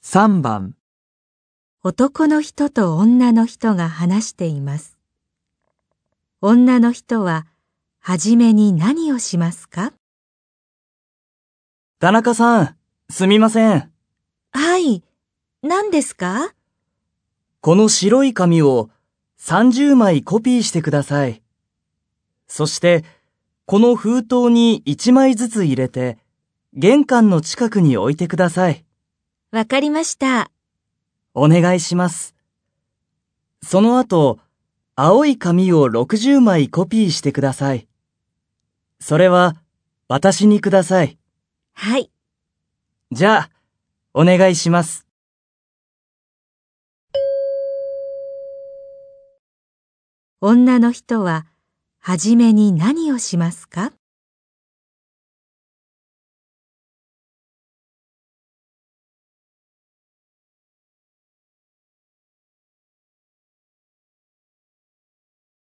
3番、 男の人と女の人が話しています。女の人ははじめに何をしますか？ 田中さん、すみません。 はい、何ですか？ この白い紙を30枚コピーしてください。そして、この封筒に1枚ずつ入れて、玄関の近くに置いてください。 わかりました。 お願いします。その後、青い紙を60枚コピーしてください。それは、私にください。 はい。 じゃあ、お願いします。 女の人ははじめに何をしますか？